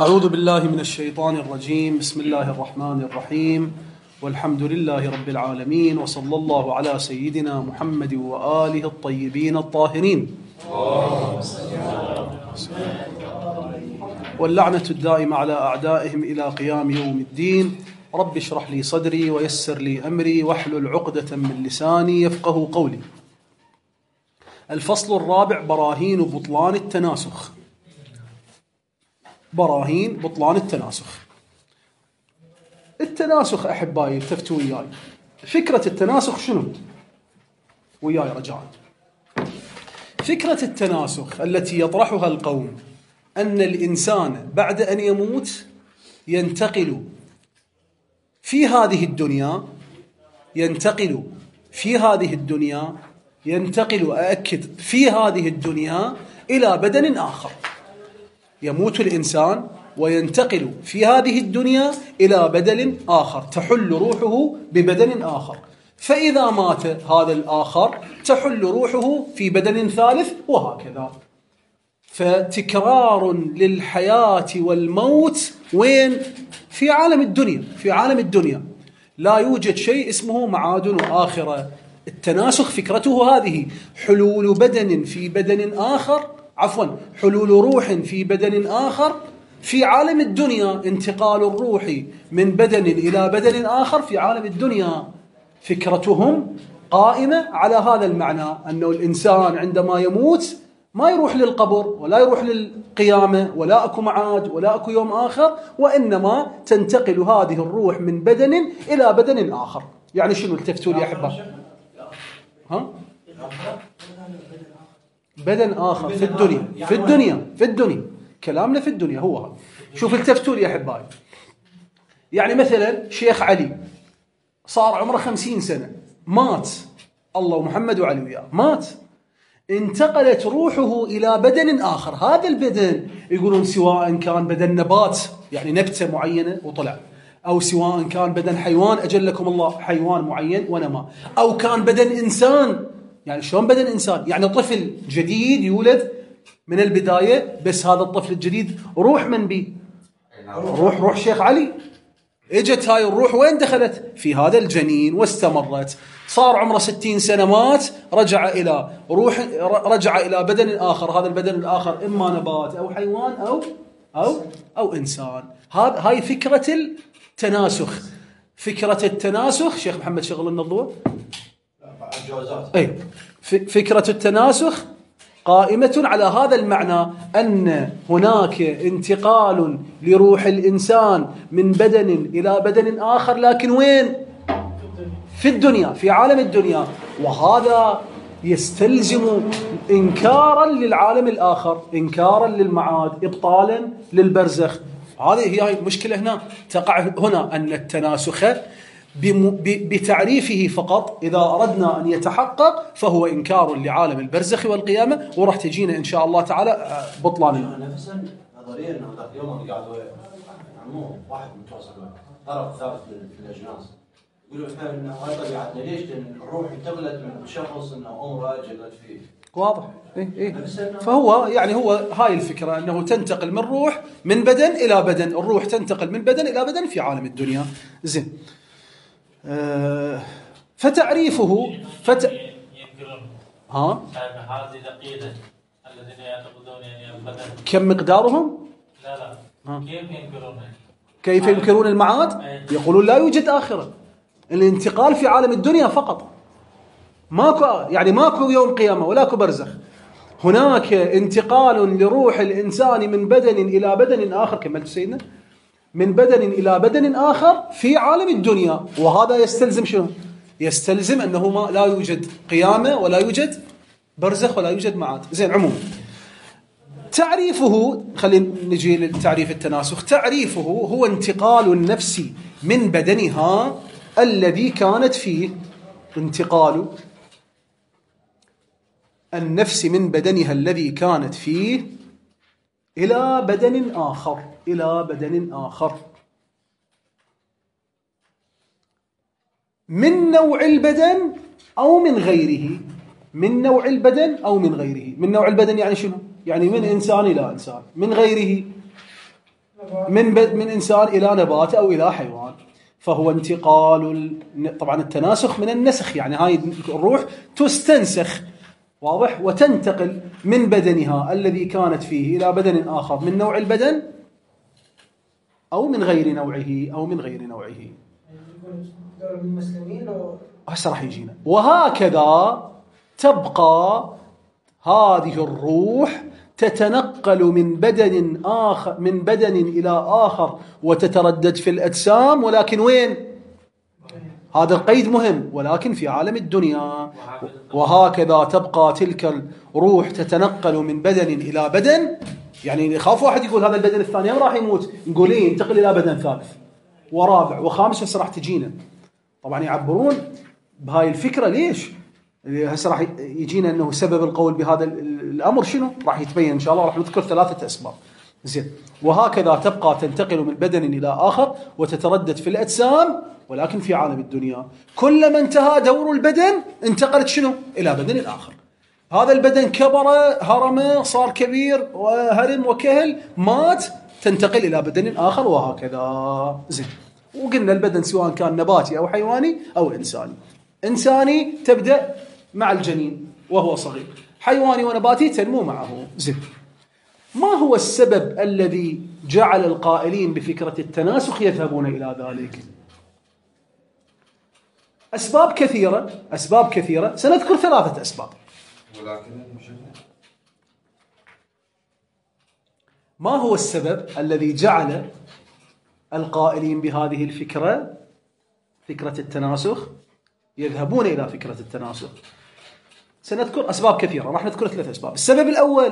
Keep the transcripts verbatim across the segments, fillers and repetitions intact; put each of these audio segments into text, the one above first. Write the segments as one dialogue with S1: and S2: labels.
S1: أعوذ بالله من الشيطان الرجيم. بسم الله الرحمن الرحيم، والحمد لله رب العالمين، وصلى الله على سيدنا محمد وآله الطيبين الطاهرين، واللعنة الدائمة على أعدائهم إلى قيام يوم الدين. رب اشرح لي صدري ويسر لي أمري واحلل عقدة من لساني يفقه قولي. الفصل الرابع: براهين بطلان التناسخ. براهين بطلان التناسخ. التناسخ أحبائي التفتوا وياي، فكرة التناسخ شنو؟ وياي رجاء. فكرة التناسخ التي يطرحها القوم أن الإنسان بعد أن يموت ينتقل في هذه الدنيا ينتقل في هذه الدنيا ينتقل أأكد في هذه الدنيا إلى بدن آخر. يموت الإنسان وينتقل في هذه الدنيا إلى بدن آخر، تحل روحه ببدن آخر، فإذا مات هذا الآخر تحل روحه في بدن ثالث، وهكذا. فتكرار للحياة والموت وين؟ في عالم الدنيا. في عالم الدنيا لا يوجد شيء اسمه معاد وآخرة. التناسخ فكرته هذه: حلول بدن في بدن آخر، عفوا حلول روح في بدن آخر في عالم الدنيا، انتقال الروح من بدن إلى بدن آخر في عالم الدنيا. فكرتهم قائمة على هذا المعنى، أنه الإنسان عندما يموت ما يروح للقبر ولا يروح للقيامة ولا أكو معاد ولا أكو يوم آخر، وإنما تنتقل هذه الروح من بدن إلى بدن آخر. يعني شنو؟ التفتوا لي أحبا. ها؟ بدن آخر في الدنيا. في الدنيا في الدنيا كلامنا في الدنيا هو هذا. شوف التفتوا لي أحبائي. يعني مثلا شيخ علي صار عمره خمسين سنة، مات، الله ومحمد وعلي وياه، مات، انتقلت روحه إلى بدن آخر. هذا البدن يقولون سواء كان بدن نبات يعني نبتة معينة وطلع، أو سواء كان بدن حيوان أجلكم الله حيوان معين ونما، أو كان بدن إنسان. يعني شلون بدن إنسان؟ يعني طفل جديد يولد من البداية، بس هذا الطفل الجديد روح من بي؟ روح روح شيخ علي. اجت هاي الروح وين دخلت؟ في هذا الجنين واستمرت. صار عمره ستين سنة، مات، رجع إلى روح رجع إلى بدن آخر. هذا البدن الآخر إما نبات أو حيوان أو أو أو إنسان. هذا هاي فكرة التناسخ. فكرة التناسخ شيخ محمد شغل لنا الضوء. أي فكرة التناسخ قائمة على هذا المعنى، أن هناك انتقال لروح الإنسان من بدن إلى بدن آخر، لكن وين؟ في الدنيا، في عالم الدنيا. وهذا يستلزم إنكارا للعالم الآخر، إنكارا للمعاد، إبطالا للبرزخ. هذه هي المشكلة هنا تقع هنا، أن التناسخ بتعريفه فقط إذا أردنا أن يتحقق فهو إنكار لعالم البرزخ والقيامة، وراح تجينا إن شاء الله تعالى بطلان.
S2: نفسا نظريا أنه ذاك يوم اللي قاعدوا يعموه واحد متواصل طرف ثالث في الأجناس، يقولوا إحنا هاي طبيعتنا. ليش؟ لأن الروح انتقلت من شخص إنه عمره جلت فيه.
S1: واضح. إيه إيه. فهو يعني هو هاي الفكرة، أنه تنتقل من روح من بدن إلى بدن، الروح تنتقل من بدن إلى بدن في عالم الدنيا. زين. آه فتعريفه فت... ها
S3: هذه العقيدة الذين يعتقدون يعني البدن
S1: كم مقدارهم؟
S3: لا لا ها. كيف ينكرون
S1: كيف ينكرون المعاد؟ يقولون لا يوجد آخرة، الانتقال في عالم الدنيا فقط، ماكو يعني ماكو يوم قيامة ولا كو برزخ. هناك انتقال لروح الإنسان من بدن إلى بدن آخر، كملت سيدنا، من بدن إلى بدن آخر في عالم الدنيا. وهذا يستلزم شنو؟ يستلزم أنه ما لا يوجد قيامة ولا يوجد برزخ ولا يوجد معاد. زين. عموما تعريفه، خلينا نجي للتعريف التناسخ. تعريفه هو انتقال النفس من بدنها الذي كانت فيه، انتقال النفس من بدنها الذي كانت فيه إلى بدن آخر، إلى بدن آخر من نوع البدن أو من غيره. من نوع البدن أو من غيره. من نوع البدن يعني شنو؟ يعني من إنسان إلى إنسان. من غيره من ب... من إنسان إلى نبات أو إلى حيوان، فهو انتقال. طبعا التناسخ من النسخ، يعني هاي الروح تستنسخ، واضح، وتنتقل من بدنها الذي كانت فيه إلى بدن آخر من نوع البدن أو من غير نوعه أو من غير نوعه. هسه راح يجينا. وهكذا تبقى هذه الروح تتنقل من بدن آخر من بدن إلى آخر وتتردد في الأجسام، ولكن وين؟ هذا القيد مهم، ولكن في عالم الدنيا. وهكذا تبقى تلك الروح تتنقل من بدن إلى بدن. يعني يخاف واحد يقول هذا البدن الثاني هم راح يموت، نقول إيه ينتقل إلى بدن ثالث ورابع وخامس. هسه راح تجينا طبعا يعبرون بهاي الفكرة. ليش؟ هسه راح يجينا انه سبب القول بهذا الامر شنو؟ راح يتبين ان شاء الله. راح نذكر ثلاثه اسباب. زين. وهكذا تبقى تنتقل من بدن الى اخر وتتردد في الاجسام، ولكن في عالم الدنيا كلما انتهى دور البدن انتقلت شنو؟ الى بدن اخر. هذا البدن كبر، هرم، صار كبير وهرم وكهل، مات، تنتقل الى بدن اخر، وهكذا. زين. وقلنا البدن سواء كان نباتي او حيواني او انساني. انساني تبدا مع الجنين وهو صغير، حيواني ونباتي تنمو معه. زين. ما هو السبب الذي جعل القائلين بفكرة التناسخ يذهبون إلى ذلك؟ أسباب كثيرة، أسباب كثيرة، سنذكر ثلاثة أسباب. ما هو السبب الذي جعل القائلين بهذه الفكرة، فكرة التناسخ، يذهبون إلى فكرة التناسخ؟ سنذكر أسباب كثيرة، راح نذكر ثلاث أسباب. السبب الأول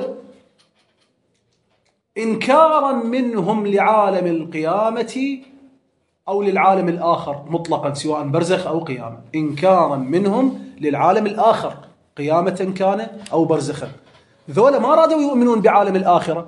S1: إنكارا منهم لعالم القيامة أو للعالم الآخر مطلقا، سواء برزخ أو قيامة. إنكارا منهم للعالم الآخر، قيامة كان أو برزخا. ذولا ما رادوا يؤمنون بعالم الآخرة،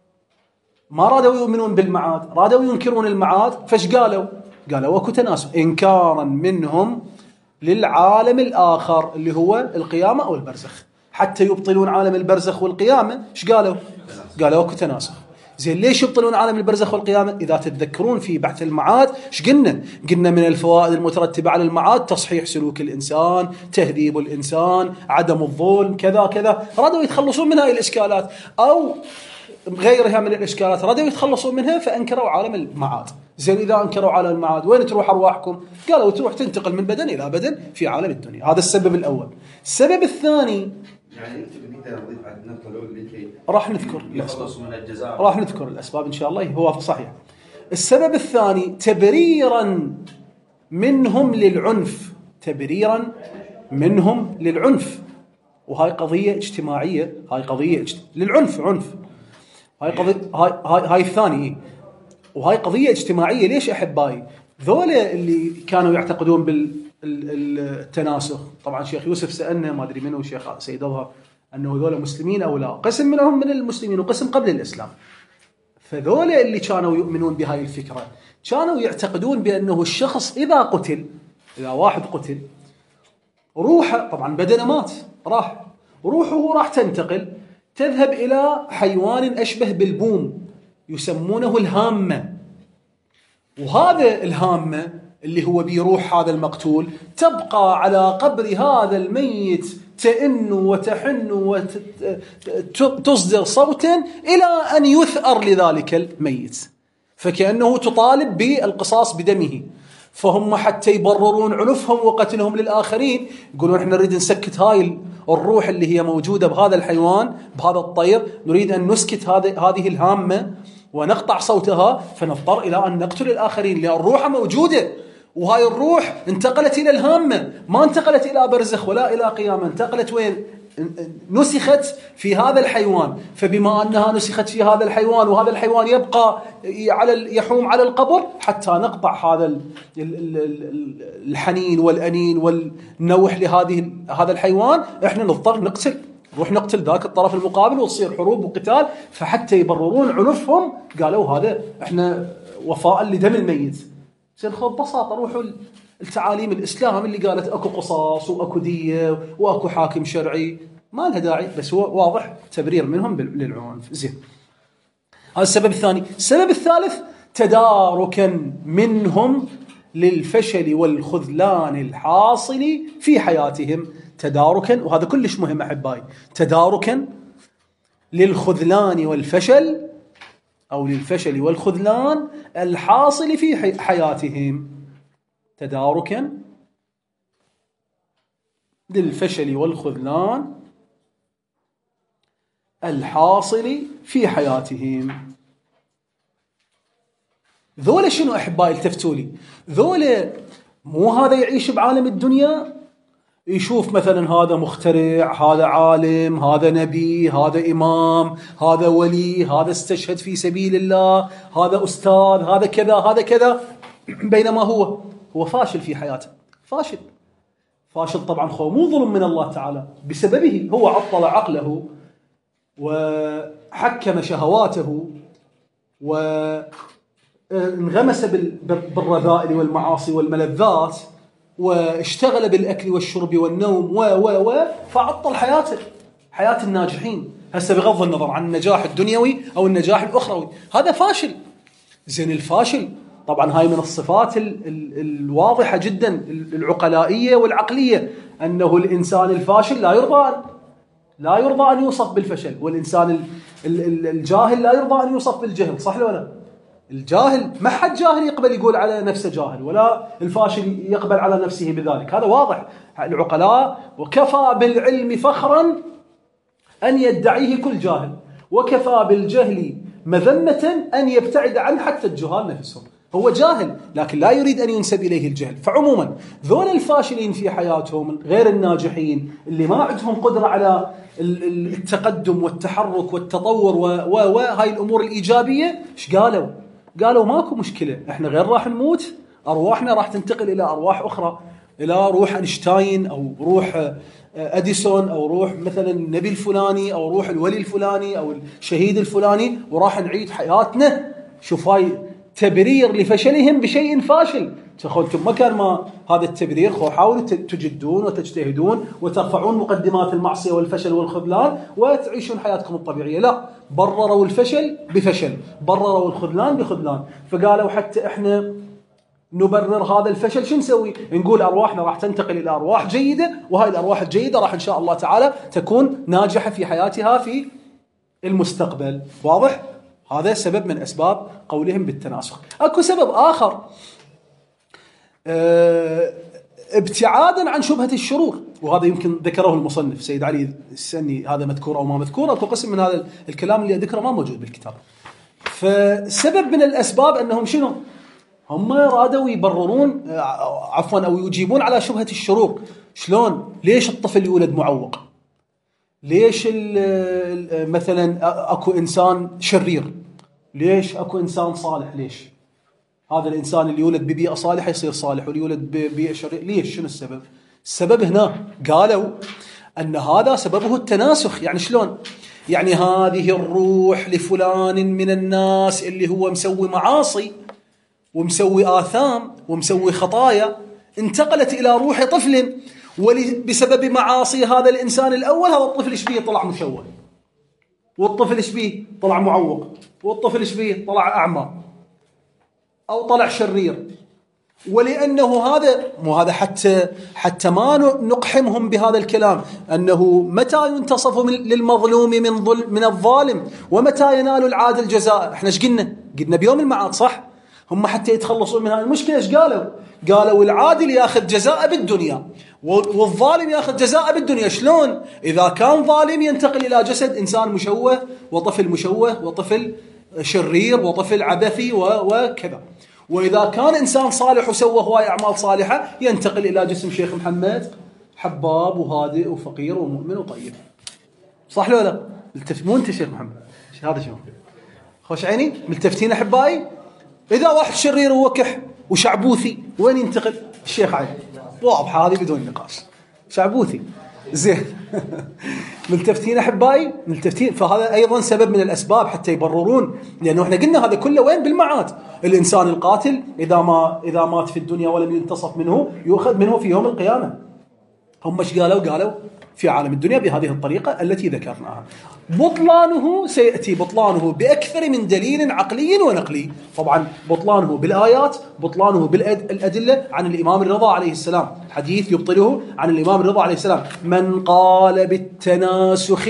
S1: ما رادوا يؤمنون بالمعاد، رادوا ينكرون المعاد. فش قالوا؟ قالوا وكو تناسخ. إنكارا منهم للعالم الآخر اللي هو القيامة أو البرزخ، حتى يبطلون عالم البرزخ والقيامة. ايش قالوا؟ قالوا اكو تناسخ. زين. ليش يبطلون عالم البرزخ والقيامة؟ إذا تتذكرون في بحث المعاد ايش قلنا؟ قلنا من الفوائد المترتبة على المعاد تصحيح سلوك الإنسان، تهذيب الإنسان، عدم الظلم، كذا كذا. رادوا يتخلصون من هاي الإشكالات أو غيرها من الإشكالات، رادوا يتخلصون منها، فأنكروا عالم المعاد. زين. إذا أنكروا عالم المعاد وين تروح أرواحكم؟ قالوا تروح تنتقل من بدن إلى بدن في عالم الدنيا. هذا السبب الأول. السبب الثاني، يعني انت بدنا نضيف على النقطه الاولى راح نذكر الاسباب، راح نذكر الاسباب ان شاء الله. هو صحيح. السبب الثاني تبريرا منهم للعنف، تبريرا منهم للعنف. وهاي قضيه اجتماعيه، هاي قضيه اجت... للعنف، عنف. هاي قضيه، هاي هاي, هاي الثاني. وهاي قضيه اجتماعيه. ليش احبائي؟ ذولا اللي كانوا يعتقدون بال التناسخ، طبعا شيخ يوسف سألنا، ما أدري منه، شيخ سيد أظهر، أنه ذولا مسلمين أو لا. قسم منهم من المسلمين وقسم قبل الإسلام. فذولا اللي كانوا يؤمنون بهاي الفكرة كانوا يعتقدون بأنه الشخص إذا قتل، إذا واحد قتل، روحه طبعا بدنه مات، راح روحه راح تنتقل، تذهب إلى حيوان أشبه بالبوم يسمونه الهامة. وهذا الهامة اللي هو بيروح هذا المقتول تبقى على قبر هذا الميت تئن وتحن وتصدر صوتا إلى أن يثأر لذلك الميت، فكأنه تطالب بالقصاص بدمه. فهم حتى يبررون عنفهم وقتلهم للآخرين يقولون احنا نريد نسكت هاي الروح اللي هي موجودة بهذا الحيوان، بهذا الطير، نريد أن نسكت هذه الهامة ونقطع صوتها، فنضطر إلى أن نقتل الآخرين، لأن الروح موجودة، وهاي الروح انتقلت إلى الهامة، ما انتقلت إلى برزخ ولا إلى قيامة. انتقلت وين؟ نسخت في هذا الحيوان. فبما أنها نسخت في هذا الحيوان وهذا الحيوان يبقى على يحوم على القبر، حتى نقطع هذا الحنين والأنين والنوح لهذه هذا الحيوان، احنا نضطر نقتل، نروح نقتل ذاك الطرف المقابل وتصير حروب وقتال. فحتى يبررون عنفهم قالوا هذا احنا وفاء لدم الميت. زين. خذ ببساطة روحوا التعاليم الإسلام اللي قالت أكو قصاص وأكو دية وأكو حاكم شرعي، ما لها داعي، بس هو واضح تبرير منهم للعنف. زين. هذا السبب الثاني. السبب الثالث تداركا منهم للفشل والخذلان الحاصل في حياتهم. تداركا، وهذا كلش مهم أحبائي، تداركا للخذلان والفشل أو للفشل والخذلان الحاصل في حياتهم. تداركا للفشل والخذلان الحاصل في حياتهم. ذولا شنو أحبائي؟ التفتوا لي، ذولا مو هذا يعيش بعالم الدنيا يشوف مثلا هذا مخترع، هذا عالم، هذا نبي، هذا إمام، هذا ولي، هذا استشهد في سبيل الله، هذا أستاذ، هذا كذا، هذا كذا، بينما هو هو فاشل في حياته. فاشل فاشل طبعا هو مو ظلم من الله تعالى، بسببه هو عطل عقله وحكم شهواته وانغمس بالرذائل والمعاصي والملذات واشتغل بالأكل والشرب والنوم و و و فعطل حياته، حياة الناجحين. هسه بغض النظر عن النجاح الدنيوي أو النجاح الأخروي، هذا فاشل. زين الفاشل طبعا هاي من الصفات ال ال الواضحة جدا العقلائية والعقلية، أنه الإنسان الفاشل لا يرضى لا يرضى أن يوصف بالفشل، والإنسان ال ال الجاهل لا يرضى أن يوصف بالجهل. صح ولا لا؟ الجاهل ما حد جاهل يقبل يقول على نفسه جاهل، ولا الفاشل يقبل على نفسه بذلك. هذا واضح. العقلاء وكفى بالعلم فخرا أن يدعيه كل جاهل، وكفى بالجهل مذمة أن يبتعد عنه حتى الجهال نفسهم. هو جاهل لكن لا يريد أن ينسب إليه الجهل. فعموما ذول الفاشلين في حياتهم غير الناجحين اللي ما عندهم قدرة على التقدم والتحرك والتطور وهاي الأمور الإيجابية، إيش قالوا؟ قالوا ماكو مشكلة، إحنا غير راح نموت، أرواحنا راح تنتقل إلى أرواح أخرى، إلى روح أينشتاين أو روح أديسون أو روح مثلا النبي الفلاني أو روح الولي الفلاني أو الشهيد الفلاني، وراح نعيد حياتنا. شوف هاي تبرير لفشلهم بشيء فاشل. أنتم مكان ما هذا التبرير خو حاولوا تجدون وتجتهدون وترفعون مقدمات المعصية والفشل والخذلان وتعيشون حياتكم الطبيعية. لا، برروا الفشل بفشل، برروا الخذلان بخذلان. فقالوا حتى إحنا نبرر هذا الفشل شو نسوي؟ نقول أرواحنا راح تنتقل إلى أرواح جيدة، وهاي الأرواح الجيدة راح إن شاء الله تعالى تكون ناجحة في حياتها في المستقبل. واضح؟ هذا سبب من أسباب قولهم بالتناسخ. أكو سبب آخر، اه ابتعادا عن شبهة الشرور، وهذا يمكن ذكره المصنف سيد علي السني، هذا مذكور أو ما مذكور، أكو قسم من هذا الكلام اللي ذكره ما موجود بالكتاب. فسبب من الأسباب أنهم شنو؟ هم رادوا يبررون عفوا أو يجيبون على شبهة الشرور. شلون؟ ليش الطفل يولد معوق؟ ليش مثلا أكو إنسان شرير؟ ليش أكو إنسان صالح؟ ليش هذا الإنسان اللي يولد ببيئة صالحة يصير صالح واللي يولد ببيئة شرير؟ ليش؟ شنو السبب؟ السبب هنا قالوا أن هذا سببه التناسخ. يعني شلون؟ يعني هذه الروح لفلان من الناس اللي هو مسوي معاصي ومسوي آثام ومسوي خطايا انتقلت إلى روح طفل، وبسبب معاصي هذا الإنسان الأول هذا الطفل إيش بيه؟ طلع مشوه، والطفل إيش بيه؟ طلع معوق، والطفل إيش بيه؟ طلع أعمى أو طلع شرير. ولأنه هذا مو هذا حتى حتى ما نقحمهم بهذا الكلام، أنه متى ينتصف للمظلوم من ظلم من الظالم ومتى ينال العادل جزاء. إحنا إيش قلنا؟ قلنا بيوم المعاد. صح؟ هم حتى يتخلصون من هذه المشكلة إيش قالوا؟ قالوا العادل يأخذ جزاء بالدنيا والظالم يأخذ جزاء بالدنيا. شلون؟ إذا كان ظالم ينتقل إلى جسد إنسان مشوه وطفل مشوه وطفل شرير وطفل عبثي وكذا، وإذا كان إنسان صالح وسوى هواي أعمال صالحة ينتقل إلى جسم شيخ محمد حباب وهادئ وفقير ومؤمن وطيب. صح ولا لا؟ مو أنت شيخ محمد هذا شو خوش عيني ملتفتين أحبائي. إذا واحد شرير ووكح وشعبوثي وين ينتقل؟ الشيخ علي. واضحة هذه بدون نقاش، شعبوثي. زين ملتفتين أحبائي، ملتفتين. فهذا أيضا سبب من الأسباب حتى يبررون، لأنه إحنا قلنا هذا كله وين؟ بالمعاد. الإنسان القاتل إذا ما إذا مات في الدنيا ولم ينتصف منه يؤخذ منه في يوم القيامة. هم ايش قالوا؟ قالوا في عالم الدنيا بهذه الطريقة التي ذكرناها. بطلانه سيأتي بطلانه بأكثر من دليل عقلي ونقلي. طبعا بطلانه بالآيات، بطلانه بالأدلة عن الإمام الرضا عليه السلام، حديث يبطله عن الإمام الرضا عليه السلام: من قال بالتناسخ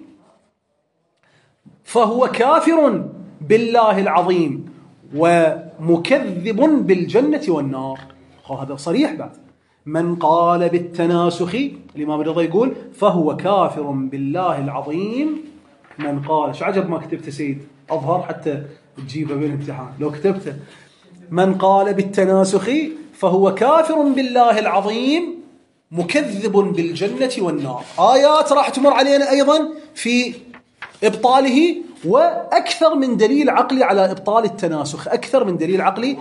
S1: فهو كافر بالله العظيم ومكذب بالجنة والنار. هذا صريح بعد. من قال بالتناسخ، الإمام الرضا يقول فهو كافر بالله العظيم. من قال، شو عجب ما كتبت سيد، أظهر حتى تجيبه بالامتحان لو كتبته. من قال بالتناسخ فهو كافر بالله العظيم مكذب بالجنة والنار. آيات راح تمر علينا أيضا في إبطاله، وأكثر من دليل عقلي على إبطال التناسخ، أكثر من دليل عقلي.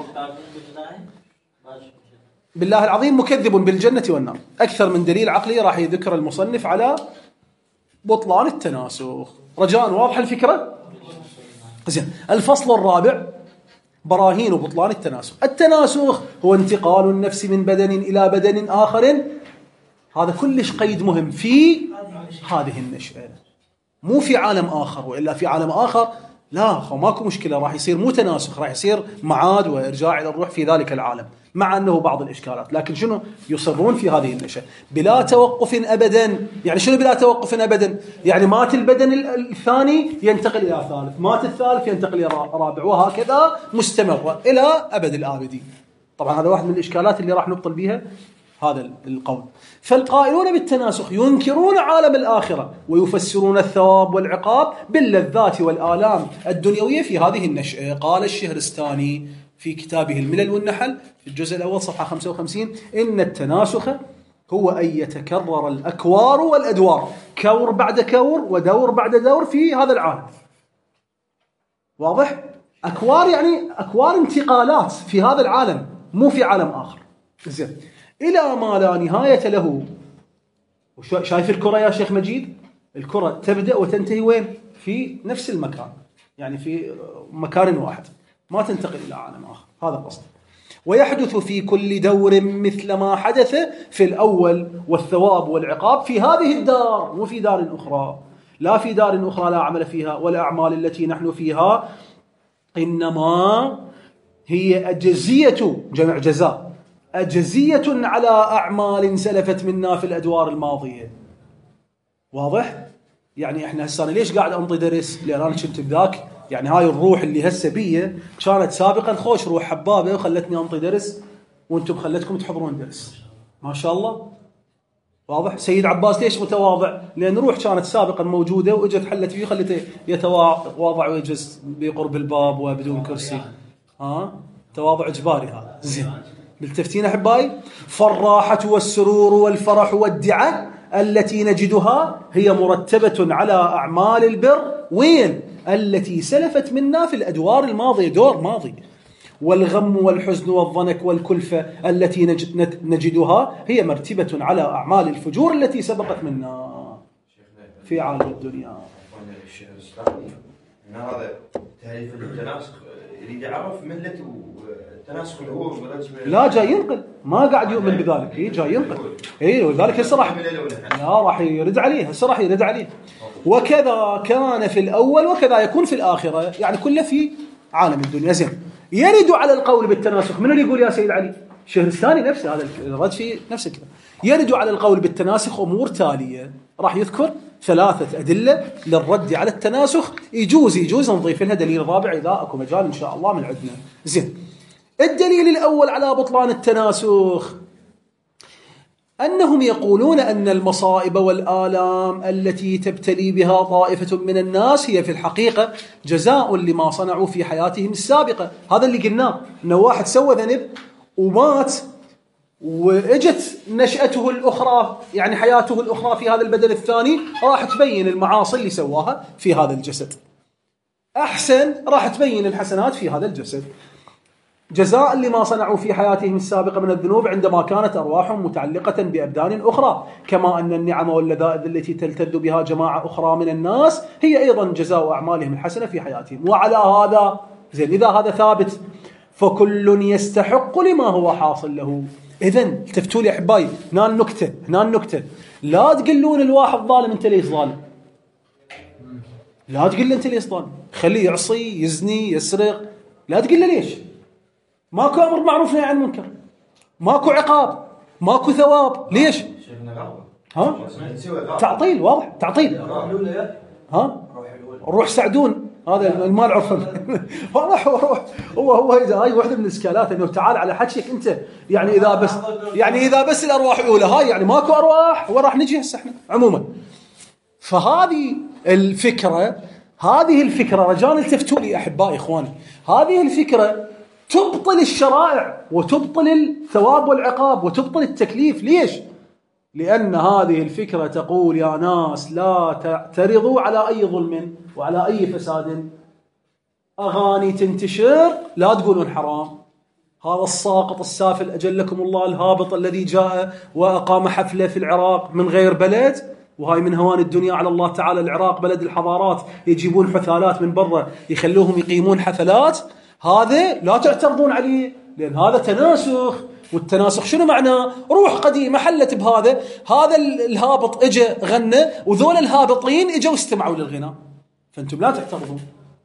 S1: بالله العظيم مكذب بالجنة والنار، أكثر من دليل عقلي راح يذكر المصنف على بطلان التناسخ. رجاء واضح الفكرة؟ زين. الفصل الرابع: براهين بطلان التناسخ. التناسخ هو انتقال النفس من بدن إلى بدن آخر. هذا كلش قيد مهم في هذه النشأة، مو في عالم آخر، وإلا في عالم آخر لا ماكو مشكلة، راح يصير مو تناسخ، راح يصير معاد وإرجاع إلى الروح في ذلك العالم، مع أنه بعض الإشكالات، لكن شنو يصرون في هذه النشأة بلا توقف أبدا. يعني شنو بلا توقف أبدا؟ يعني مات البدن الثاني ينتقل إلى الثالث، مات الثالث ينتقل إلى الرابع، وهكذا مستمرة إلى أبد الآبدين. طبعا هذا واحد من الإشكالات اللي راح نبطل بها هذا القول. فالقائلون بالتناسخ ينكرون عالم الآخرة ويفسرون الثواب والعقاب باللذات والآلام الدنيوية في هذه النشأة. قال الشهرستاني في كتابه الملل والنحل في الجزء الأول صفحة خمسة وخمسين: إن التناسخ هو أن يتكرر الأكوار والأدوار، كور بعد كور ودور بعد دور في هذا العالم. واضح؟ أكوار يعني أكوار انتقالات في هذا العالم، مو في عالم آخر. زين. إلى ما لا نهاية له. شايف الكرة يا شيخ مجيد؟ الكرة تبدأ وتنتهي وين؟ في نفس المكان، يعني في مكان واحد، ما تنتقل إلى عالم آخر. هذا القصد. ويحدث في كل دور مثل ما حدث في الأول، والثواب والعقاب في هذه الدار وفي دار أخرى، لا في دار أخرى لا عمل فيها، والأعمال التي نحن فيها إنما هي أجزية، جمع جزاء، أجزية على أعمال سلفت منا في الأدوار الماضية. واضح؟ يعني إحنا هسه ليش قاعد أنطي درس؟ لأن أنا كنت بذاك، يعني هاي الروح اللي هسه بيه كانت سابقا خوش روح حبابة وخلتني أنطي درس، وأنتم خلتكم تحضرون درس، ما شاء الله. واضح؟ سيد عباس ليش متواضع؟ لأن روح كانت سابقا موجودة وإجت حلت فيه خلته يتواضع ويجلس بقرب الباب وبدون كرسي. ها؟ تواضع إجباري هذا. زين. بالتفتين أحبائي، فالراحة والسرور والفرح والدعاء التي نجدها هي مرتبة على أعمال البر، وين؟ التي سلفت منا في الأدوار الماضية، دور ماضي. والغم والحزن والضنك والكلفة التي نجدها هي مرتبة على أعمال الفجور التي سبقت منا في عالم الدنيا.
S4: الشيخ الإسلامي أن هذا تعريف التناسخ يريد يعرف ملة التناسخ اللي هو
S1: لا جاي ينقل، ما قاعد يؤمن بذلك، إيه جاي ينقل، إيه ولذلك هسه راح لا راح يرد عليه، هسه راح يرد عليه. وكذا كان في الأول وكذا يكون في الآخرة، يعني كله في عالم الدنيا. زين. يرد على القول بالتناسخ، من اللي يقول يا سيد علي؟ الشهرستاني نفسه، هذا الرد في نفس الكلام. يرد على القول بالتناسخ أمور تالية، راح يذكر ثلاثة أدلة للرد على التناسخ، يجوز يجوز نضيف لها دليل رابع إذا أكو مجال إن شاء الله من عندنا. زين. الدليل الأول على بطلان التناسخ أنهم يقولون أن المصائب والآلام التي تبتلي بها طائفة من الناس هي في الحقيقة جزاء لما صنعوا في حياتهم السابقة. هذا اللي قلناه، أنه واحد سوى ذنب ومات وإجت نشأته الأخرى، يعني حياته الأخرى في هذا البدن الثاني، راح تبين المعاصي اللي سواها في هذا الجسد، أحسن راح تبين الحسنات في هذا الجسد، جزاء لما صنعوا في حياتهم السابقة من الذنوب عندما كانت أرواحهم متعلقة بأبدان أخرى، كما أن النعم واللذائذ التي تلتذ بها جماعة أخرى من الناس هي أيضا جزاء أعمالهم الحسنة في حياتهم. وعلى هذا زين، إذا هذا ثابت فكل يستحق لما هو حاصل له. إذن التفتوا لي أحبائي، هنا النكتة، هنا النكتة، لا تقلون الواحد ظالم أنت ليش ظالم، لا تقول له أنت ليش ظالم، خليه يعصي يزني يسرق، لا تقول له ليش. ماكو أمر معروف نهي عن المنكر، ماكو عقاب، ماكو ثواب، ليش؟ ها؟ تعطيل واضح، تعطيل. ها؟ روح سعدون هذا المال عرفا. واضح. هو هو هو إذا هاي واحدة من الإشكالات إنه تعال على حكيك أنت، يعني إذا بس يعني إذا بس الأرواح الأولى هاي يعني ماكو أرواح وراح نجي هسه إحنا عموما. فهذه الفكرة هذه الفكرة رجاء التفتوا لي أحبائي إخواني، هذه الفكرة تبطل الشرائع وتبطل الثواب والعقاب وتبطل التكليف. ليش؟ لأن هذه الفكرة تقول يا ناس لا تعترضوا على أي ظلم وعلى أي فساد. أغاني تنتشر لا تقولون حرام، هذا الساقط السافل أجلكم الله الهابط الذي جاء وأقام حفلة في العراق من غير بلد، وهاي من هوان الدنيا على الله تعالى. العراق بلد الحضارات، يجيبون حثالات من برا يخلوهم يقيمون حفلات، هذا لا تعترضون عليه لأن هذا تناسخ. والتناسخ شنو معناه؟ روح قديمة حلت بهذا، هذا الهابط اجى غنى وذول الهابطين اجوا استمعوا للغناء، فانتم لا تعترضون.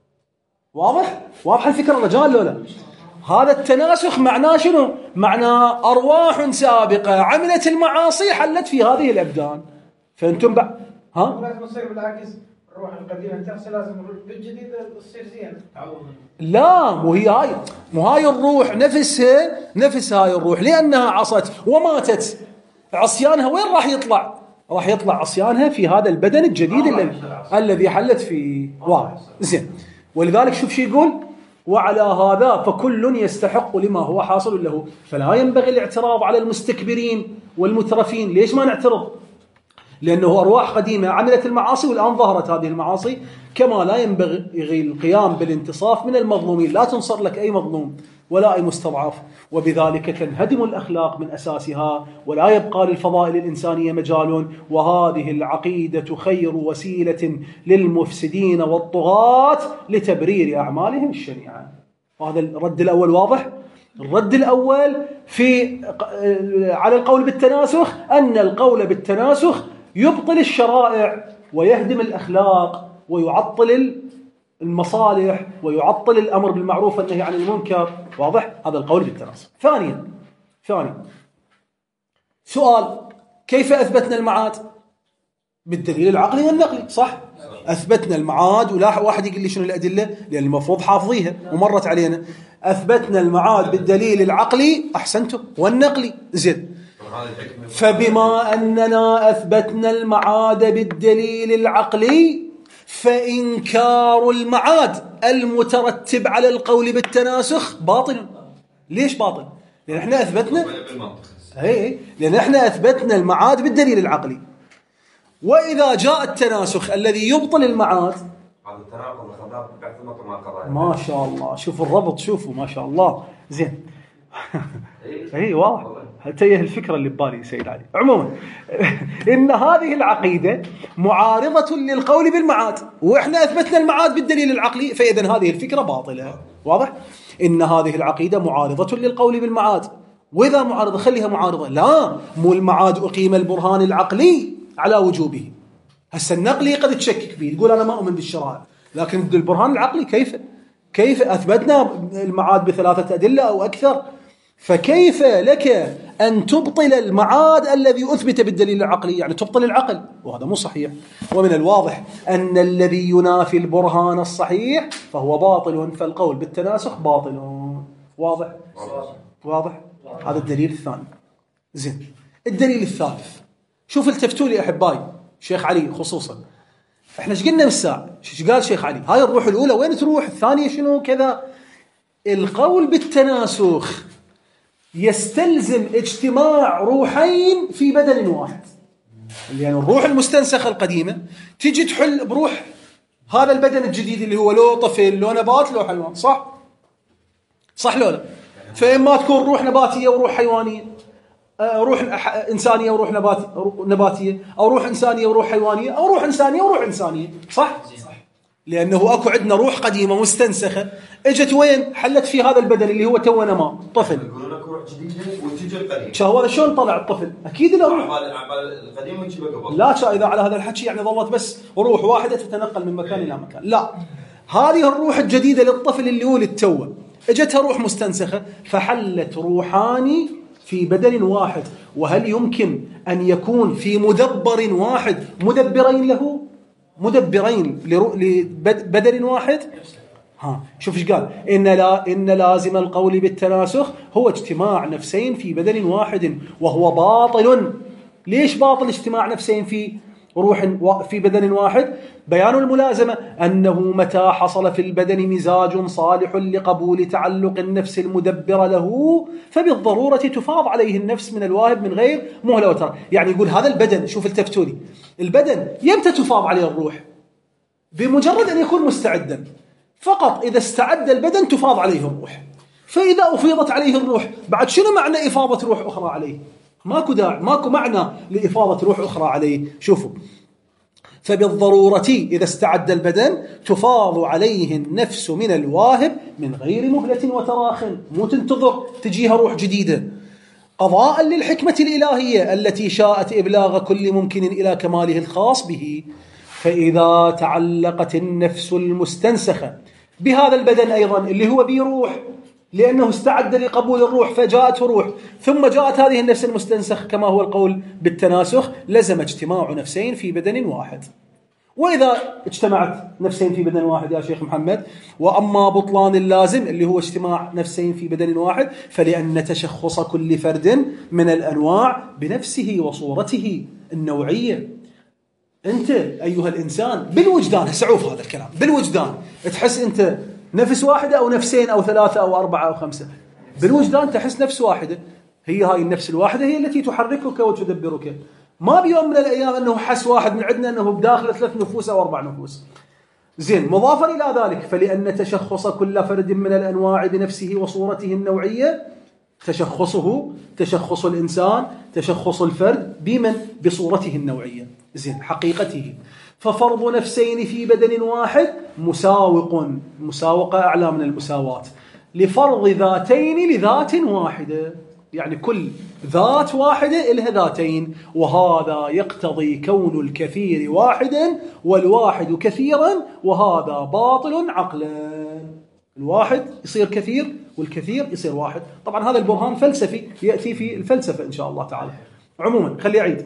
S1: واضح؟ واضح الفكرة رجال لولا؟ هذا التناسخ معناه شنو؟ معناه أرواح سابقة عملت المعاصي حلت في هذه الأبدان، فانتم بع... ها؟
S5: لازم تصير بالعكس، الروح القديمة تغسل لازم بالجديد تصير زين.
S1: لا مو هي هاي، مو هاي الروح نفسها نفس هاي الروح لأنها عصت وماتت، عصيانها وين راح يطلع؟ راح يطلع عصيانها في هذا البدن الجديد الذي الذي حلت فيه. واو زين. ولذلك شوف شو يقول: وعلى هذا فكل يستحق لما هو حاصل له، فلا ينبغي الاعتراض على المستكبرين والمترفين. ليش ما نعترض؟ لأنه أرواح قديمة عملت المعاصي والآن ظهرت هذه المعاصي، كما لا ينبغي القيام بالانتصاف من المظلومين، لا تنصر لك أي مظلوم ولا أي مستضعف، وبذلك تنهدم الأخلاق من أساسها ولا يبقى للفضائل الإنسانية مجال. وهذه العقيدة خير وسيلة للمفسدين والطغاة لتبرير أعمالهم الشنيعة. وهذا الرد الأول واضح. الرد الأول في على القول بالتناسخ أن القول بالتناسخ يبطل الشرائع ويهدم الأخلاق ويعطل المصالح ويعطل الأمر بالمعروف والنهي عن المنكر. واضح؟ هذا القول بالتناسخ. ثانيا ثانيا سؤال: كيف أثبتنا المعاد؟ بالدليل العقلي والنقلي، صح؟ أثبتنا المعاد، ولا واحد يقول لي شنو الأدلة لأن المفروض حافظيها ومرت علينا. أثبتنا المعاد بالدليل العقلي، أحسنتم، والنقلي. زين. فبما أننا أثبتنا المعاد بالدليل العقلي فإنكار المعاد المترتب على القول بالتناسخ باطل. ليش باطل؟ لأن احنا أثبتنا هي لأن احنا أثبتنا المعاد بالدليل العقلي، وإذا جاء التناسخ الذي يبطل المعاد ما شاء الله. شوفوا الربط، شوفوا ما شاء الله. زين. اي واضح، حتى هي الفكرة اللي ببالي سيد علي. عموما إن هذه العقيدة معارضة للقول بالمعاد، وإحنا أثبتنا المعاد بالدليل العقلي، فإذن هذه الفكرة باطلة. واضح؟ إن هذه العقيدة معارضة للقول بالمعاد، وإذا معارضة خليها معارضة. لا، مو المعاد أقيم البرهان العقلي على وجوبه. هسه النقلي قد تشكك فيه، تقول أنا ما أؤمن بالشرائع، لكن البرهان العقلي كيف كيف أثبتنا المعاد بثلاثة أدلة أو أكثر، فكيف لك أن تبطل المعاد الذي أثبت بالدليل العقلي؟ يعني تبطل العقل، وهذا مو صحيح. ومن الواضح أن الذي ينافي البرهان الصحيح فهو باطل، فالقول بالتناسخ باطل. واضح؟ واضح؟ هذا الدليل الثاني. زين. الدليل الثالث، شوف التفتوا لي أحبائي، شيخ علي خصوصا، احنا ايش قلنا بالساعة؟ ايش قال شيخ علي؟ هاي الروح الأولى وين تروح؟ الثانية شنو كذا؟ القول بالتناسخ يستلزم اجتماع روحين في بدن واحد، يعني الروح المستنسخة القديمة تيجي تحل بروح هذا البدن الجديد اللي هو لو طفل لو نبات لو حيوان، صح؟ صح لو لا؟ فإما تكون روح نباتية وروح حيوانية، روح إنسانية وروح نباتي نباتية، أو روح إنسانية وروح حيوانية، أو روح إنسانية وروح إنسانية، صح؟ لأنه أكو عندنا روح قديمة مستنسخة اجت وين؟ حلت في هذا البدن اللي هو تو نما طفل.
S4: يقولون اكو روح جديده وتجي القديم.
S1: شو هذا شلون طلع الطفل؟ اكيد له روح.
S4: عبال القديم ويجي قبل.
S1: لا شا اذا على هذا الحكي يعني ظلت بس روح واحده تتنقل من مكان الى مكان، لا. هذه الروح الجديده للطفل اللي ولد توه اجتها روح مستنسخه فحلت روحان في بدن واحد. وهل يمكن ان يكون في مدبر واحد مدبرين له؟ مدبرين لبدن واحد؟ ها شوف ايش قال، ان لا ان لازم القول بالتناسخ هو اجتماع نفسين في بدن واحد وهو باطل. ليش باطل اجتماع نفسين في روح في بدن واحد؟ بيان الملازمه انه متى حصل في البدن مزاج صالح لقبول تعلق النفس المدبر له فبالضروره تفاض عليه النفس من الواهب من غير مهله وترى. يعني يقول هذا البدن، شوف التفتولي، البدن يمتى تفاض عليه الروح؟ بمجرد ان يكون مستعدا. فقط إذا استعد البدن تفاض عليه الروح. فإذا أفيضت عليه الروح بعد شنو معنى إفاضة روح أخرى عليه؟ ماكو داعي، ماكو معنى لإفاضة روح أخرى عليه. شوفوا، فبالضرورة إذا استعد البدن تفاض عليه النفس من الواهب من غير مهلة وتراخ، مو تنتظر تجيها روح جديدة، قضاء للحكمة الإلهية التي شاءت إبلاغ كل ممكن إلى كماله الخاص به. فإذا تعلقت النفس المستنسخة بهذا البدن أيضا اللي هو بروح، لأنه استعد لقبول الروح فجاءته روح، ثم جاءت هذه النفس المستنسخ كما هو القول بالتناسخ، لزم اجتماع نفسين في بدن واحد. وإذا اجتمعت نفسين في بدن واحد يا شيخ محمد، وأما بطلان اللازم اللي هو اجتماع نفسين في بدن واحد فلأن تشخص كل فرد من الأنواع بنفسه وصورته النوعية. أنت أيها الإنسان بالوجدان، سعوف هذا الكلام، بالوجدان تحس أنت نفس واحدة أو نفسين أو ثلاثة أو أربعة أو خمسة، بالوجدان تحس نفس واحدة، هي هاي النفس الواحدة هي التي تحركك وتدبرك. ما بيوم من الأيام أنه حس واحد من عندنا أنه بداخل ثلاث نفوس أو أربع نفوس. زين، مضافا إلى ذلك فلأن تشخص كل فرد من الأنواع بنفسه وصورته النوعية، تشخصه تشخص الإنسان تشخص الفرد بمن؟ بصورته النوعية، زين، حقيقته. ففرض نفسين في بدن واحد مساوق، مساوقة أعلى من المساواة، لفرض ذاتين لذات واحدة، يعني كل ذات واحدة إلها ذاتين، وهذا يقتضي كون الكثير واحدا والواحد كثيرا، وهذا باطل عقلا. الواحد يصير كثير والكثير يصير واحد. طبعا هذا البرهان فلسفي يأتي في الفلسفة إن شاء الله تعالى. عموما خلي أعيد.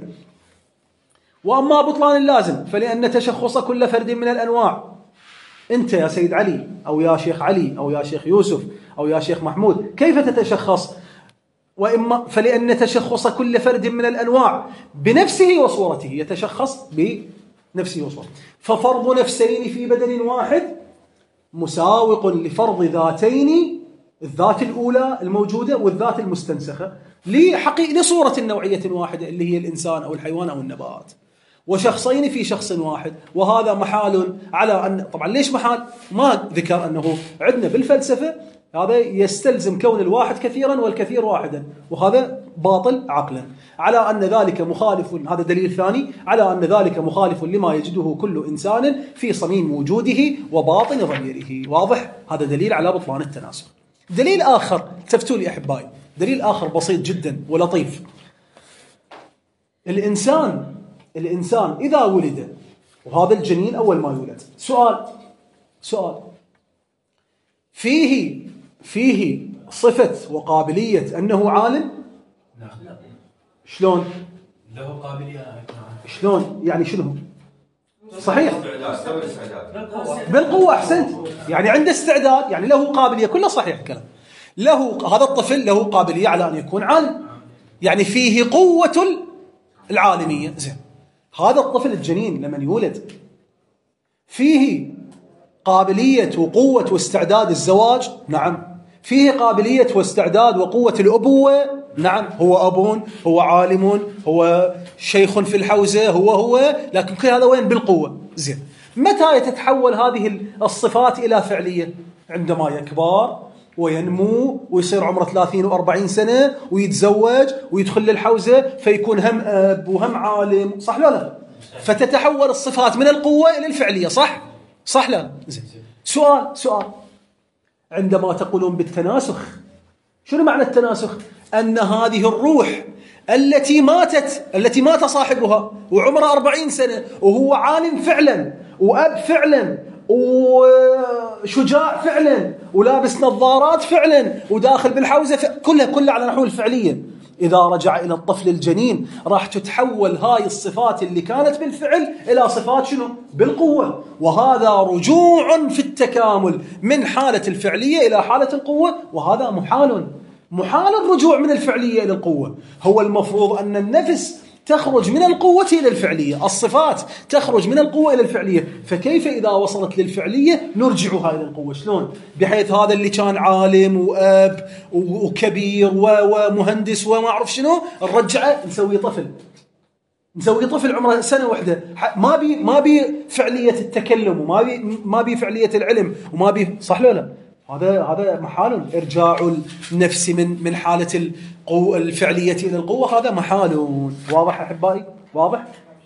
S1: وأما بطلان اللازم فلأن تشخص كل فرد من الأنواع، أنت يا سيد علي أو يا شيخ علي أو يا شيخ يوسف أو يا شيخ محمود كيف تتشخص؟ وإما فلأن تشخص كل فرد من الأنواع بنفسه وصورته، يتشخص بنفسه وصورته. ففرض نفسين في بدن واحد مساوق لفرض ذاتين، الذات الأولى الموجودة والذات المستنسخة، لحقيقة لصورة نوعية واحدة اللي هي الإنسان أو الحيوان أو النبات، وشخصين في شخص واحد. وهذا محال على أن، طبعا ليش محال؟ ما ذكر أنه عندنا بالفلسفة هذا يستلزم كون الواحد كثيرا والكثير واحدا، وهذا باطل عقلا، على أن ذلك مخالف، هذا دليل ثاني على أن ذلك مخالف لما يجده كل إنسان في صميم وجوده وباطن ضميره. واضح؟ هذا دليل على بطلان التناسخ. دليل آخر، تفتوا لي أحبائي، دليل آخر بسيط جدا ولطيف. الإنسان الإنسان إذا ولد، وهذا الجنين أول ما يولد، سؤال سؤال فيه فيه صفة وقابلية أنه عالم؟
S3: لا.
S1: شلون؟
S3: له قابلية.
S1: شلون؟ يعني شنو؟ صحيح، بالقوة. أحسنت، يعني عنده استعداد، يعني له قابلية، كله صحيح الكلام. له هذا الطفل له قابلية على أن يكون عالم، يعني فيه قوة العالمية. زين، هذا الطفل الجنين لما يولد فيه قابلية وقوة واستعداد الزواج؟ نعم. فيه قابلية واستعداد وقوة الأبوة؟ نعم. هو أب، هو عالم، هو شيخ في الحوزة، هو هو لكن كل هذا وين؟ بالقوة. زين، متى تتحول هذه الصفات إلى فعلية؟ عندما يكبر وينمو ويصير عمره ثلاثين وأربعين سنة ويتزوج ويدخل للحوزة فيكون هم أب وهم عالم، صح لا لا؟ فتتحول الصفات من القوة إلى الفعلية، صح؟ صح لا؟ زين. سؤال سؤال عندما تقولون بالتناسخ شنو معنى التناسخ؟ أن هذه الروح التي ماتت التي مات صاحبها وعمره أربعين سنة وهو عالم فعلا وأب فعلا وشجاع فعلا ولابس نظارات فعلا وداخل بالحوزة ف... كلها كلها على نحو الفعلية، إذا رجع إلى الطفل الجنين راح تتحول هاي الصفات اللي كانت بالفعل إلى صفات شنو؟ بالقوة. وهذا رجوع في التكامل من حالة الفعلية إلى حالة القوة، وهذا محال محال الرجوع من الفعلية إلى القوة. هو المفروض أن النفس تخرج من القوة إلى الفعلية، الصفات تخرج من القوة إلى الفعلية، فكيف إذا وصلت للفعلية نرجعها إلى القوة؟ شلون؟ بحيث هذا اللي كان عالم وأب وكبير ومهندس وما أعرف شنو نرجعه نسويه طفل، نسويه طفل عمره سنة واحدة، ما بي ما بي فعلية التكلم وما بي ما بي فعلية العلم وما بي، صح ولا لا؟ هذا هذا محال إرجاع النفس من من حالة القوة الفعلية إلى القوة، هذا محال. واضح أحبائي؟ واضح؟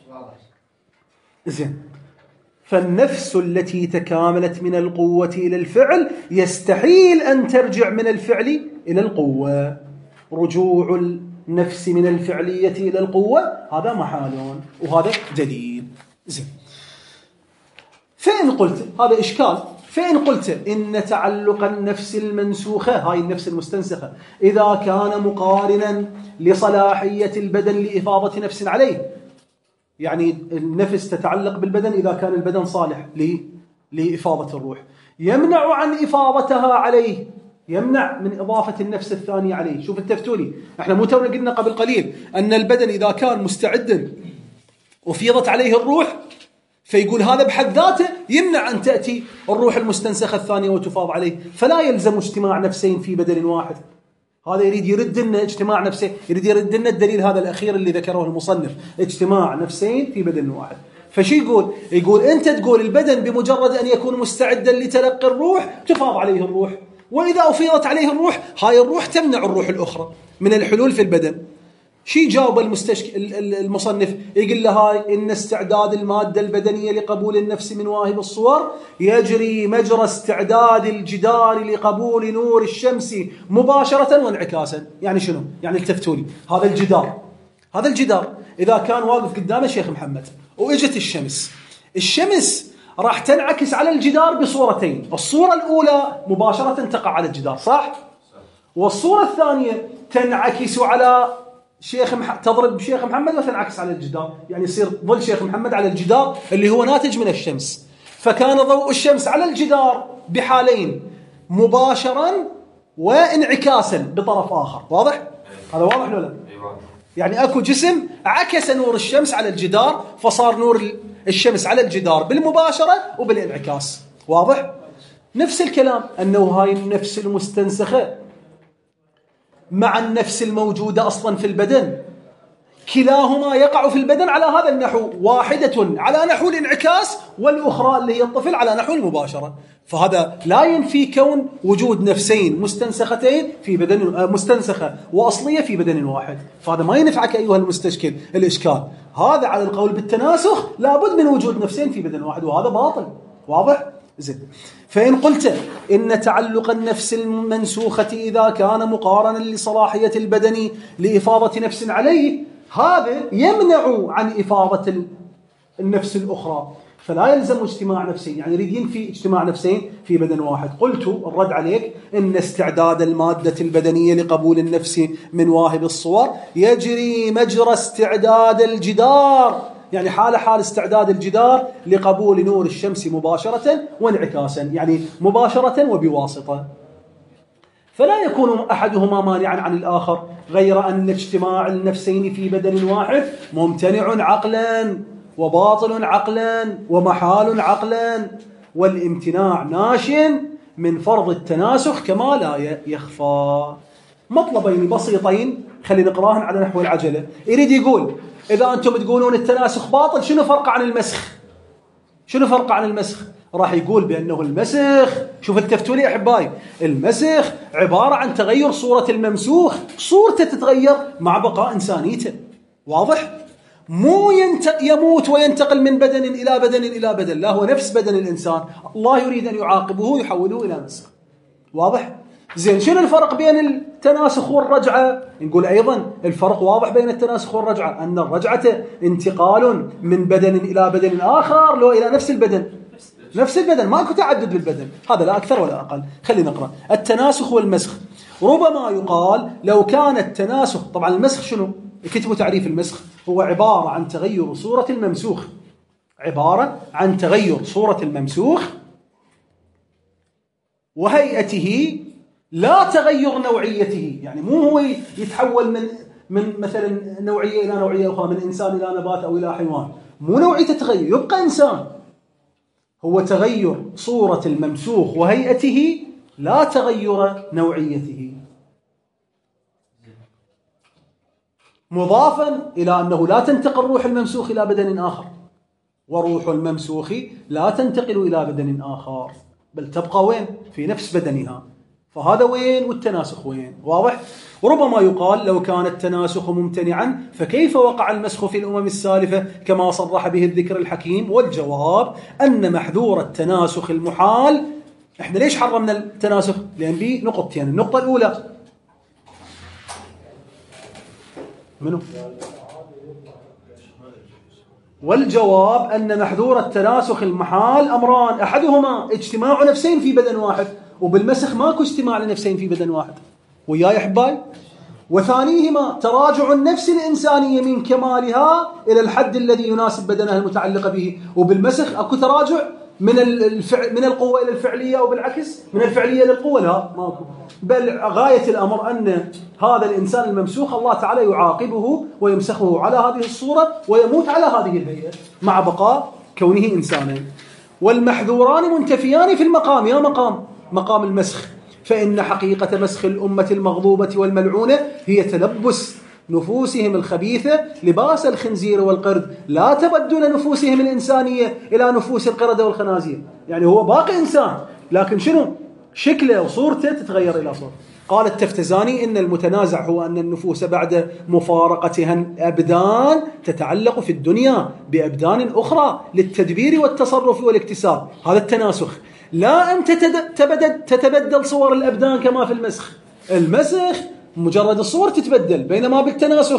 S1: زين. فالنفس التي تكاملت من القوة إلى الفعل يستحيل أن ترجع من الفعل إلى القوة. رجوع النفس من الفعلية إلى القوة هذا محال، وهذا دليل. زين. فإن قلت هذا إشكال، فإن قلت إن تعلق النفس المنسوخة، هاي النفس المستنسخة، إذا كان مقارنا لصلاحية البدن لإفاضة نفس عليه، يعني النفس تتعلق بالبدن إذا كان البدن صالح لإفاضة الروح، يمنع عن إفاضتها عليه، يمنع من إضافة النفس الثانية عليه. شوف التفتولي، احنا مو تونا قلنا قبل قليل أن البدن إذا كان مستعدا وفيضت عليه الروح، فيقول هذا بحد ذاته يمنع أن تأتي الروح المستنسخة الثانية وتفاض عليه، فلا يلزم اجتماع نفسين في بدن واحد. هذا يريد يرد لنا اجتماع نفسين، يريد يرد لنا الدليل هذا الأخير اللي ذكره المصنف، اجتماع نفسين في بدن واحد. فشي يقول؟ يقول أنت تقول البدن بمجرد أن يكون مستعدا لتلقي الروح تفاض عليه الروح، وإذا أفيضت عليه الروح هاي الروح تمنع الروح الأخرى من الحلول في البدن. شي جاوب المستشك... المصنف؟ يقول له هاي إن استعداد المادة البدنية لقبول النفس من واهب الصور يجري مجرى استعداد الجدار لقبول نور الشمس مباشرة وانعكاسا. يعني شنو؟ يعني التفتولي هذا الجدار، هذا الجدار إذا كان واقف قدامه شيخ محمد وإجت الشمس، الشمس راح تنعكس على الجدار بصورتين، الصورة الأولى مباشرة تقع على الجدار، صح؟ والصورة الثانية تنعكس على شيخ مح... تضرب شيخ محمد وتنعكس على الجدار، يعني يصير ظل شيخ محمد على الجدار اللي هو ناتج من الشمس. فكان ضوء الشمس على الجدار بحالين، مباشرا وانعكاسا بطرف آخر. واضح؟ هذا واضح ولا لا؟ يعني أكو جسم عكس نور الشمس على الجدار فصار نور الشمس على الجدار بالمباشرة وبالانعكاس. واضح؟ نفس الكلام أنه هاي النفس المستنسخة مع النفس الموجودة أصلا في البدن كلاهما يقع في البدن على هذا النحو، واحدة على نحو الانعكاس والأخرى اللي هي الطفل على نحو المباشرة. فهذا لا ينفي كون وجود نفسين مستنسختين في بدن، مستنسخة وأصلية في بدن واحد. فهذا ما ينفعك أيها المستشكل الإشكال، هذا على القول بالتناسخ لابد من وجود نفسين في بدن واحد، وهذا باطل. واضح؟ زين. فإن قلت إن تعلق النفس المنسوخة إذا كان مقارنا لصلاحية البدن لإفاضة نفس عليه، هذا يمنع عن إفاضة النفس الأخرى، فلا يلزم اجتماع نفسين، يعني يريد ينفي اجتماع نفسين في بدن واحد. قلت الرد عليك إن استعداد المادة البدنية لقبول النفس من واهب الصور يجري مجرى استعداد الجدار، يعني حال حال استعداد الجدار لقبول نور الشمس مباشرة وانعكاسا، يعني مباشرة وبواسطة، فلا يكون أحدهما مانعا عن الآخر، غير أن اجتماع النفسين في بدن واحد ممتنع عقلا وباطل عقلا ومحال عقلا، والامتناع ناش من فرض التناسخ كما لا يخفى. مطلبين بسيطين خلينا نقراهن على نحو العجلة. يريد يقول إذا أنتم تقولون التناسخ باطل شنو فرق عن المسخ؟ شنو فرق عن المسخ؟ راح يقول بأنه المسخ، شوف التفتوا لي أحبائي، المسخ عبارة عن تغير صورة الممسوخ، صورته تتغير مع بقاء إنسانيته. واضح؟ مو ينت... يموت وينتقل من بدن إلى بدن إلى بدن، لا هو نفس بدن الإنسان، الله يريد أن يعاقبه يحوله إلى مسخ. واضح؟ زين شنو الفرق بين التناسخ والرجعة؟ نقول أيضا الفرق واضح بين التناسخ والرجعة، أن الرجعة انتقال من بدن إلى بدن آخر لو إلى نفس البدن، نفس البدن، ماكو تعدد بالبدن، هذا لا أكثر ولا أقل. خلينا نقرأ التناسخ والمسخ. ربما يقال لو كان التناسخ، طبعا المسخ شنو؟ كتبوا تعريف المسخ، هو عبارة عن تغير صورة الممسوخ، عبارة عن تغير صورة الممسوخ وهيئته لا تغير نوعيته، يعني مو هو يتحول من من مثلا نوعية إلى نوعية أخرى، من إنسان إلى نبات أو إلى حيوان، مو نوعية تغير، يبقى إنسان، هو تغير صورة الممسوخ وهيئته لا تغير نوعيته، مضافا إلى أنه لا تنتقل روح الممسوخ إلى بدن آخر، وروح الممسوخ لا تنتقل إلى بدن آخر بل تبقى وين؟ في نفس بدنها. فهذا وين والتناسخ وين؟ واضح؟ وربما يقال لو كان التناسخ ممتنعا فكيف وقع المسخ في الأمم السالفة كما صرح به الذكر الحكيم؟ والجواب أن محذور التناسخ المحال. احنا ليش حرمنا التناسخ؟ لأن به نقطتين. يعني النقطة الأولى منو؟ والجواب أن محذور التناسخ المحال أمران، أحدهما اجتماع نفسين في بدن واحد، وبالمسخ ماكو اجتماع لنفسين في بدن واحد، وياي حباي. وثانيهما تراجع النفس الإنسانية من كمالها إلى الحد الذي يناسب بدنها المتعلقة به، وبالمسخ أكو تراجع من الفعل من القوة إلى الفعلية، وبالعكس من الفعلية للقوة، لا ماكو. بل غاية الأمر أن هذا الإنسان الممسوخ الله تعالى يعاقبه ويمسخه على هذه الصورة ويموت على هذه الهيئة مع بقاء كونه إنسانا. والمحذوران منتفيان في المقام، يا مقام مقام المسخ، فإن حقيقة مسخ الأمة المغضوبة والملعونة هي تلبس نفوسهم الخبيثة لباس الخنزير والقرد، لا تبدل نفوسهم الإنسانية إلى نفوس القردة والخنازير. يعني هو باقي إنسان لكن شنو؟ شكله وصورته تتغير إلى صورة. قال التفتزاني إن المتنازع هو أن النفوس بعد مفارقتها الأبدان تتعلق في الدنيا بأبدان أخرى للتدبير والتصرف والاكتساب، هذا التناسخ، لا أن تتبدل صور الأبدان كما في المسخ. المسخ مجرد الصور تتبدل، بينما بالتناسخ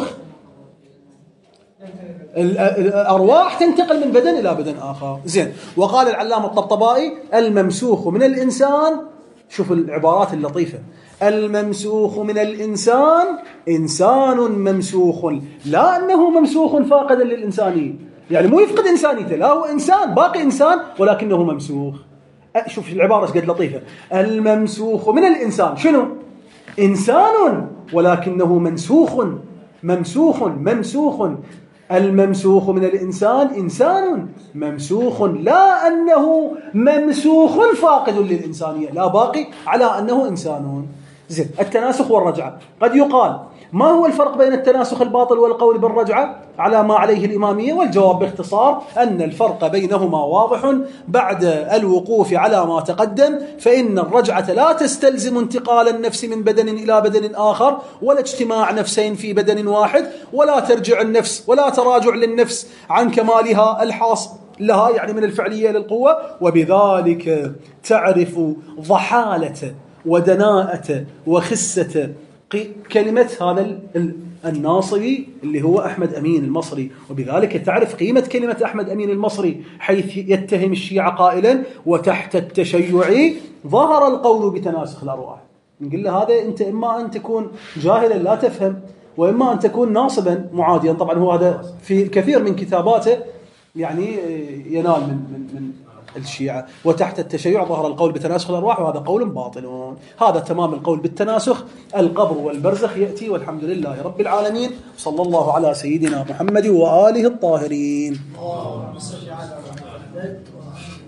S1: الأرواح تنتقل من بدن إلى بدن آخر. زين. وقال العلامة الطبطبائي الممسوخ من الإنسان، شوف العبارات اللطيفة، الممسوخ من الإنسان إنسان ممسوخ، لا أنه ممسوخ فاقدا للإنسانية، يعني مو يفقد إنسانيته، لا هو إنسان باقي إنسان ولكنه ممسوخ. شوف العبارة قد لطيفة، الممسوخ من الإنسان شنو؟ إنسان ولكنه منسوخ، ممسوخ ممسوخ. الممسوخ من الإنسان إنسان ممسوخ، لا أنه ممسوخ فاقد للإنسانية، لا باقي على أنه إنسان. زين. التناسخ والرجعة. قد يقال ما هو الفرق بين التناسخ الباطل والقول بالرجعة على ما عليه الإمامية؟ والجواب باختصار أن الفرق بينهما واضح بعد الوقوف على ما تقدم، فإن الرجعة لا تستلزم انتقال النفس من بدن إلى بدن آخر، ولا اجتماع نفسين في بدن واحد، ولا ترجع النفس ولا تراجع للنفس عن كمالها الحاصل لها، يعني من الفعلية للقوة، وبذلك تعرف ضحالة ودناءة وخسة كلمة هذا الناصري اللي هو أحمد أمين المصري، وبذلك تعرف قيمة كلمة أحمد أمين المصري حيث يتهم الشيعة قائلا وتحت التشيع ظهر القول بتناسخ الأرواح. نقول له هذا أنت إما أن تكون جاهلا لا تفهم، وإما أن تكون ناصبا معاديا. طبعا هو هذا في كثير من كتاباته يعني ينال من من من الشيعة. وتحت التشيع ظهر القول بتناسخ الأرواح، وهذا قول باطل. هذا تمام القول بالتناسخ. القبر والبرزخ يأتي، والحمد لله رب العالمين، صلى الله على سيدنا محمد وآله الطاهرين.